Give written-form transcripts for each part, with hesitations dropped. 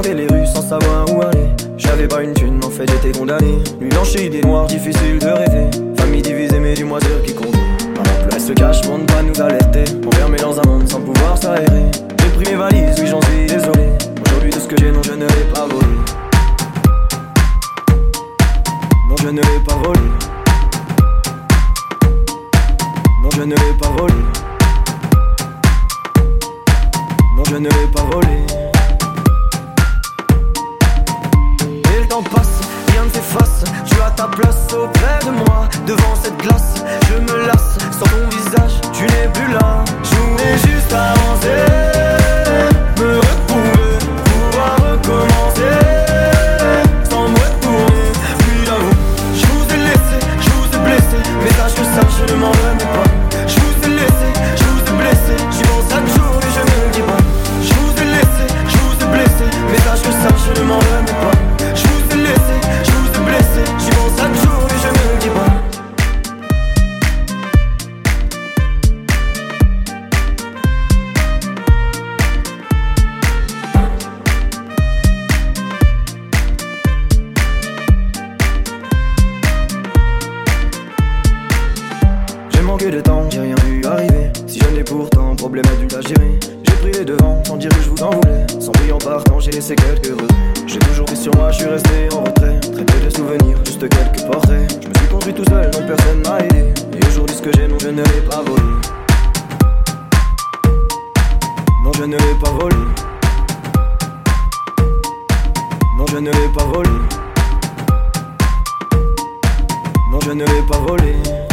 fait les rues sans savoir où aller. J'avais pas une thune, en fait j'étais condamné. Nuit blanche et idées noires, difficile de rêver. Famille divisée mais dis-moi ce qui compte. Le reste cache pour ne pas nous alerter. Enfermé dans un monde sans pouvoir s'aérer. J'ai pris mes valises, oui j'en suis désolé. Aujourd'hui tout ce que j'ai, non je ne l'ai pas volé. Non je ne l'ai pas volé. Non je ne l'ai pas volé. Non je ne l'ai pas volé. Et le temps passe, rien ne s'efface. Tu as ta place auprès de moi. Devant cette glace, je me lasse. Sans ton visage, tu n'es plus là. Je voulais juste avancer, me retrouver, pouvoir recommencer, sans me retourner. Puis j'avoue, je vous ai laissé, je vous ai blessé. Mais sache que ça, je ne m'en remets pas. Je vous ai laissé, je vous ai blessé. J'y pense chaque jour et je ne le dis pas. Je vous ai laissé, je vous ai blessé. Mais sache que ça, je ne m'en remets pas. Je vous ai laissé, je vous ai blessé. J'y pense chaque jour et je ne le dis pas. Manqué de temps, j'ai rien vu arriver. Si je n'ai pourtant problème adulte à gérer. J'ai pris les devants sans dire que je vous en voulais. Sans bruit en partant, j'ai laissé quelques regrets. J'ai toujours pris sur moi, je suis resté en retrait. Très peu de souvenirs, juste quelques portraits. Je me suis construit tout seul, donc personne m'a aidé. Et aujourd'hui ce que j'ai, non je ne l'ai pas volé. Non je ne l'ai pas volé. Non je ne l'ai pas volé. Non je ne l'ai pas volé.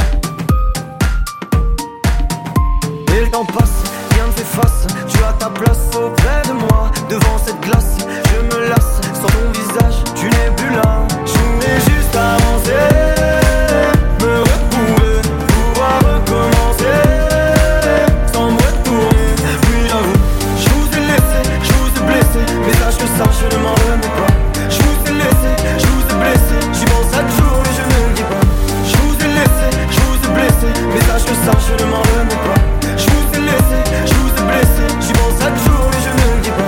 Et le temps passe, rien ne s'efface. Tu as ta place auprès de moi. Devant cette glace, je me lasse. Sans ton visage, tu n'es plus là. Je voulais juste avancer, me retrouver, pouvoir recommencer, sans me retourner. Puis j'avoue, je vous ai laissé, je vous ai blessé. Mais sache que ça, je ne m'en remets pas. Je vous ai laissé, je vous ai blessé. J'y pense chaque jour et je ne le dis pas. Je vous ai laissé, je vous ai blessé. Mais sache que ça, je ne m'en remets pas. Je vous ai laissé, je vous ai blessé. J'y pense chaque jour et je ne le dis pas.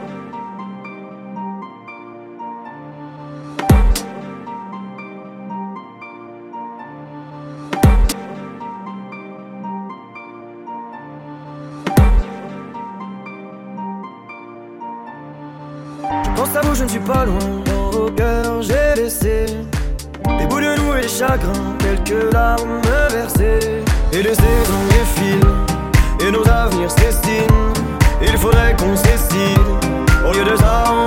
Je pense à vous, je ne suis pas loin. Au cœur, j'ai laissé des bouts de nous et des chagrins, quelques larmes versées. Et les saisons défilent, et nos avenirs se destinent. Il faudrait qu'on se décide. Au lieu de ça,